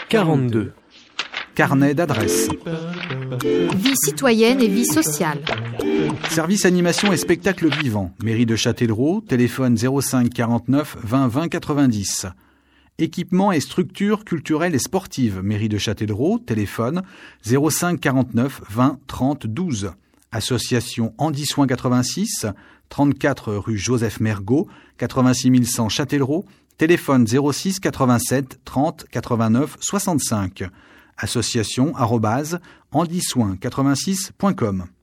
42. Carnet d'adresses. Vie citoyenne et vie sociale. Service animation et spectacle vivant. Mairie de Châtellerault, téléphone 05 49 20 20 90. Équipements et structures culturelles et sportives. Mairie de Châtellerault, téléphone 05 49 20 30 12. Association Andy Soin 86, 34 rue Joseph Mergault, 86 100 Châtellerault, téléphone 06 87 30 89 65. Association @andysoin86.com.